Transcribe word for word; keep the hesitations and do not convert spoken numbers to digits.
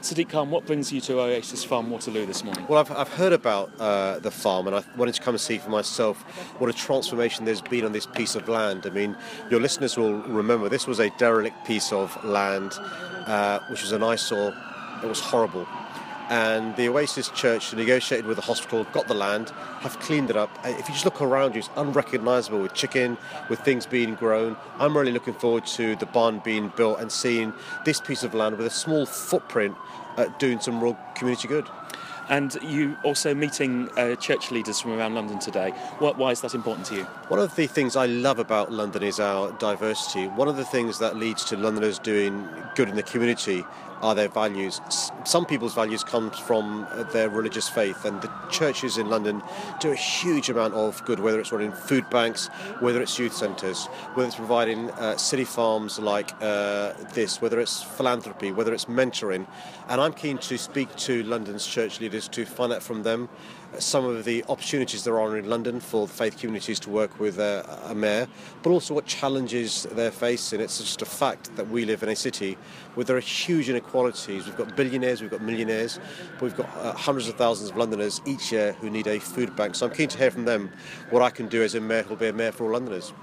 Sadiq Khan, what brings you to Oasis Farm Waterloo this morning? Well, I've, I've heard about uh, the farm, and I wanted to come and see for myself what a transformation there's been on this piece of land. I mean, your listeners will remember this was a derelict piece of land, uh, which was an eyesore. It was horrible. And the Oasis Church negotiated with the hospital, got the land, have cleaned it up. If you just look around you, it's unrecognisable with chicken, with things being grown. I'm really looking forward to the barn being built and seeing this piece of land with a small footprint uh, doing some real community good. And you also meeting uh, church leaders from around London today. What, why is that important to you? One of the things I love about London is our diversity. One of the things that leads to Londoners doing good in the community are their values. Some people's values come from their religious faith, and the churches in London do a huge amount of good, whether it's running food banks, whether it's youth centres, whether it's providing uh, city farms like uh, this, whether it's philanthropy, whether it's mentoring. And I'm keen to speak to London's church leaders to find out from them some of the opportunities there are in London for faith communities to work with uh, a mayor, but also what challenges they're facing. It's just a fact that we live in a city where there are huge inequalities. We've got billionaires, we've got millionaires, but we've got uh, hundreds of thousands of Londoners each year who need a food bank. So I'm keen to hear from them what I can do as a mayor who will be a mayor for all Londoners.